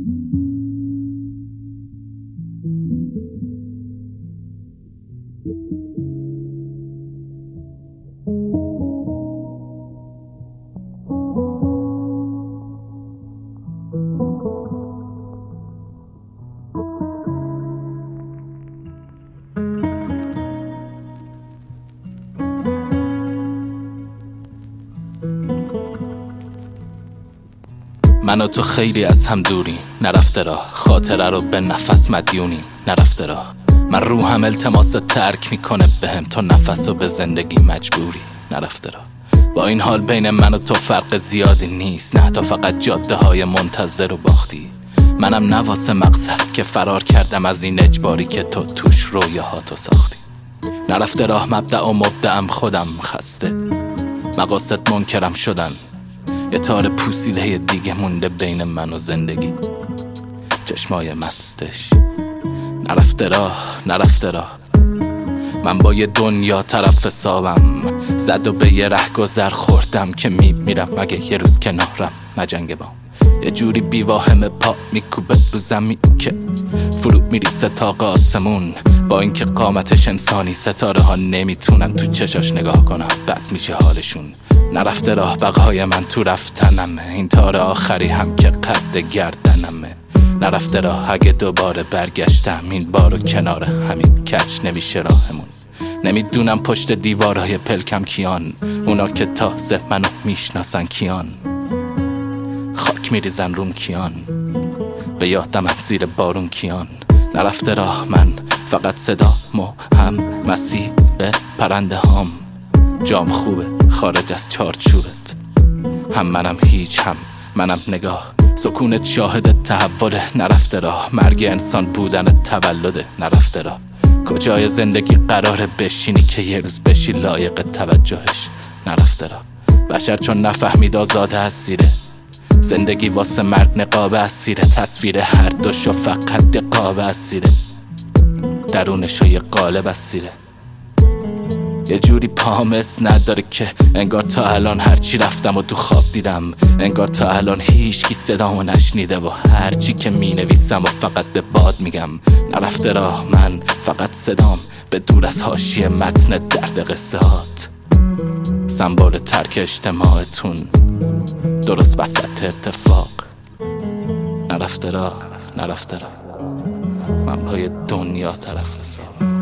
من و تو خیلی از هم دوریم، نرفته راه خاطره رو به نفس مدیونیم. نرفته راه من روحم التماس ترک میکنه بهم، تو نفس رو به زندگی مجبوری. نرفته راه با این حال بین من و تو فرق زیادی نیست، نه تا فقط جاده های منتظر و باختی. منم نواسه مقصد که فرار کردم از این اجباری که تو توش رویاهاتو ساختی. نرفته راه مبدأ و مبدأم خودم خسته، مقاصد منکرم شدن، یه تار پوسیده دیگه مونده بین من و زندگی. چشمای مستش نرفته راه، نرفته راه. من با یه دنیا طرف حسابم، زد و به یه رهگذر خوردم که میمیرم مگه یه روز کنارم نجنگه بام. یه جوری بیواهم پا میکوبه رو زمین که فرو میریسه تا آسمون. با اینکه قامتش انسانی، ستاره ها نمیتونن تو چشاش نگاه کنم، بد میشه حالشون. نرفته راه بقای من تو رفتنمه، این تار آخری هم که قد گردنمه. نرفته راه اگه دوباره برگشتم، این بارو کنار همین کج نمیشه راهمون. نمیدونم پشت دیوارهای پلکم کیان، اونا که تازه منو میشناسن کیان. خاک میریزن روم کیان، به یادم هم زیر بارون کیان. نرفته راه من فقط صدامو هم مسیر پرنده هام. جام خوبه خارج از چارچوبت، هم منم هیچ هم منم نگاه. سکونت شاهد تحول. نرفته راه مرگ انسان بودن تولده. نرفته راه کجای زندگی قراره بشینی که یه روز بشی لایق توجهش. نرفته راه بشر چون نفهمید آزاده از زیره، زندگی واسه مرگ نقاب اسیره. تصویر هر دوشو فقط دقاب اسیره، درونشو یه قالب اسیره. یه جوری پامس نداره که انگار تا الان هرچی رفتم و تو خواب دیدم، انگار تا الان هیچکی صدامو نشنیده و هرچی که مینویسم و فقط به باد میگم. نرفته راه من فقط صدام به دور از حاشیه متن درد قصه هات. سمبل ترک اجتماعتون درست وسط اتفاق. نرفته راه، نرفته راه من پای دنیا طرف حساب.